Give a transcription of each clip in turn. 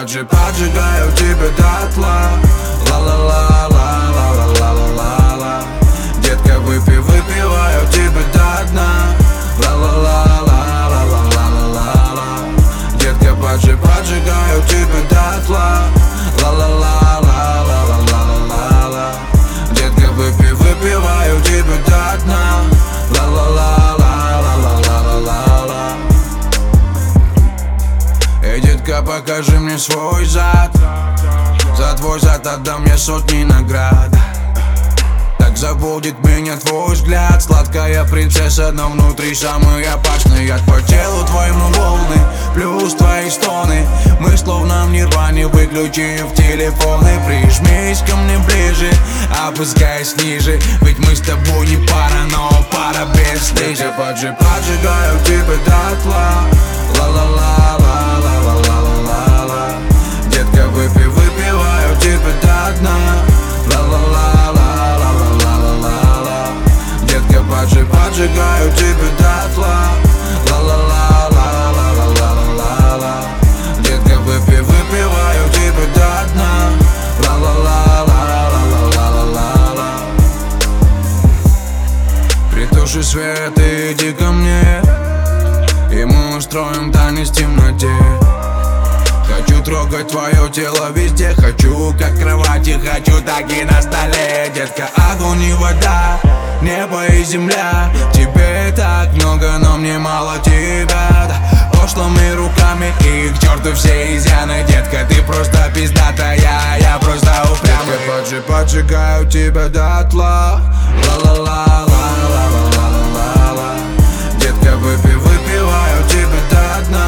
поджигаю тебя дотла. Ла-ла-ла-ла-ла-ла-ла-ла-ла. Детка, выпиваю тебя до дна. Ла-ла-ла-ла-ла-ла-ла-ла-ла. Детка, поджигаю тебя дотла. Ла-ла-ла-ла-ла-ла-ла-ла-ла. Детка, выпиваю тебя до дна. Ла-ла-ла-ла-ла-ла-ла-ла-ла. Эй, детка, покажи мне свой зад. За твой зад отдам мне сотни наград. Так забудет меня твой взгляд. Сладкая принцесса, но внутри самый опасный. Я по телу твоему волны, плюс твои стоны. Мы словно в нирване, выключив телефоны. Прижмись ко мне ближе, опускаясь ниже. Ведь мы с тобой не пара, но пара без стыжа. Поджигаю тебя дотла. Ла-ла-ла-ла-ла-ла-ла-ла. Детка, выпиваю тебя до дна. Ла-ла-ла-ла-ла-ла-ла-ла-ла. Детка, поджигаю тебя дотла. Ла-ла-ла-ла-ла-ла-ла-ла-ла. Детка, выпиваю тебя до дна. Ла-ла-ла-ла-ла-ла-ла-ла-ла. Притуши свет и иди ко мне, и мы устроим танец в темноте. Хочу трогать твое тело везде. Хочу как кровати, хочу так и на столе. Детка, огонь и вода, небо и земля. Тебе так много, но мне мало тебя. Пошлыми руками и к черту все изъяны. Детка, ты просто пиздатая, я просто упрямый. Детка, поджигаю тебя дотла. Ла-ла-ла-ла-ла-ла-ла-ла. Детка, выпиваю тебя до дна.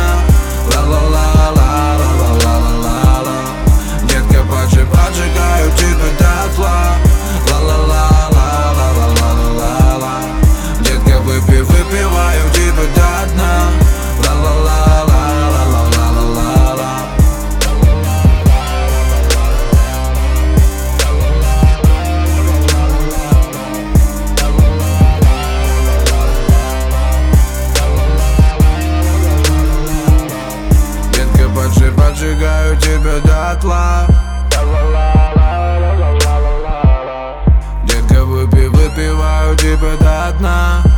Ла-ла-ла-ла-ла-ла-ла-ла-ла. Детка, поджигаю тебя дотла. Ла-ла-ла-ла-ла-ла-ла-ла-ла. Детка, выпиваю тебя до дна. Ла-ла-ла-ла-ла-ла-ла-ла-ла. Детка, поджигаю тебя дотла. Детка, выпиваю тебя до дна.